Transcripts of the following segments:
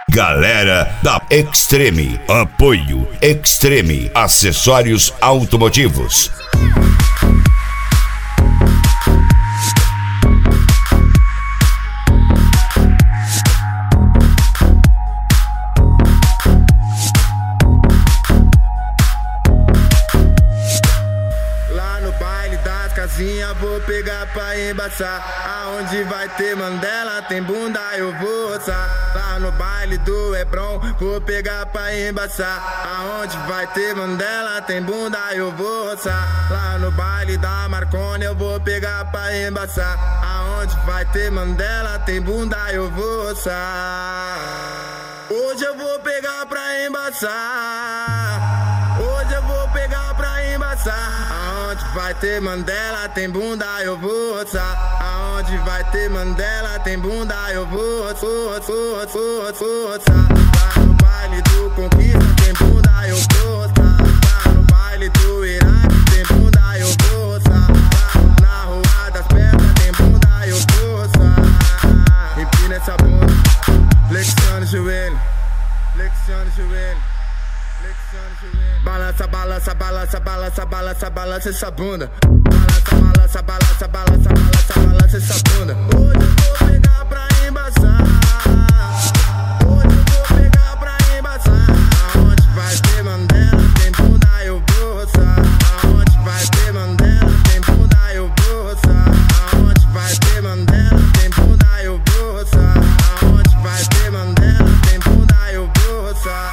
Galera da Extreme. Apoio Extreme Acessórios Automotivos. Vou pegar pra embaçar. Aonde vai ter Mandela, tem bunda, eu vou roçar. Lá no baile do Hebron, vou pegar pra embaçar. Aonde vai ter Mandela, tem bunda, eu vou roçar. Lá no baile da Marconi, eu vou pegar pra embaçar. Aonde vai ter Mandela, tem bunda, eu vou roçar. Hoje eu vou pegar pra embaçar. Hoje eu vou pegar pra embaçar. Aonde vai ter Mandela, tem bunda, eu vou roçar. Aonde vai ter Mandela, tem bunda, eu vou roçar. Lá no baile do Conquista, tem bunda, eu vou roçar. Lá no baile do Iraque, tem bunda, eu vou roçar. Lá na Rua das Pedras, tem bunda, eu vou roçar. Empina essa bunda, flexiona o joelho, flexiona o joelho. Balança, balança, balança, balança, balança, balança essa bunda. Balança, balança, balança, balança, balança, balança essa bunda. Hoje eu vou pegar pra embaçar. Hoje eu vou pegar pra embaçar. Aonde vai ter Mandela, tem bunda, eu vou roçar. Aonde vai ter Mandela, tem bunda, eu vou roçar. Aonde vai ter Mandela, tem bunda, eu vou roçar. Aonde vai ter Mandela, tem bunda, eu vou roçar.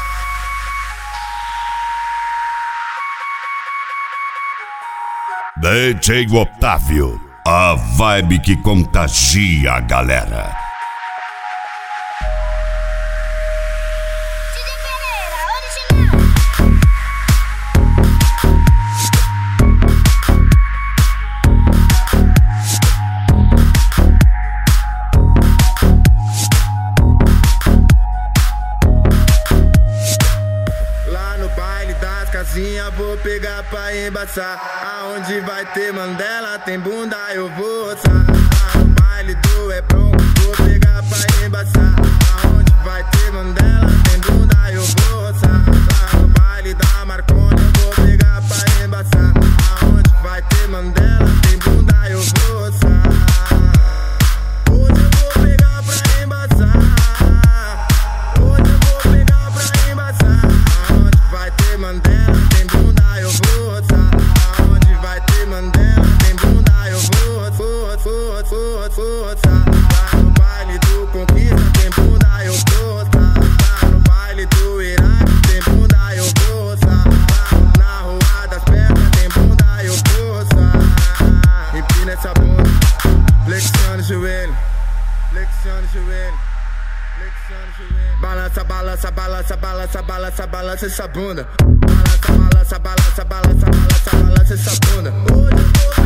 DJ Otávio, a vibe que contagia a galera. Vou pegar pra embaçar. Aonde vai ter Mandela, tem bunda, eu vou roçar. Lá no baile do Hebron, vou pegar pra embaçar. Aonde vai ter Mandela, tem bunda, eu vou roçar. Lá no baile da Marconi, eu vou pegar pra embaçar. Aonde vai ter Mandela, tem bunda, eu vou roçar. Hoje eu vou pegar pra embaçar. Hoje eu vou pegar pra embaçar. Aonde vai ter Mandela, tem bunda, eu vou roçar. Aonde vai ter Mandela, tem bunda, eu vou roçar. Lá no baile do Conquista, tem bunda, eu vou roçar. Lá no baile do Iraque, tem bunda, eu vou roçar. Lá na Rua das Pedras, tem bunda, eu vou roçar. Empina essa bunda, flexiona o joelho, flexiona o joelho. Balança, balança, balança, balança, balança, balança essa bunda. Balança, balança, balança, balança, balança, balança essa bunda. Hoje eu vou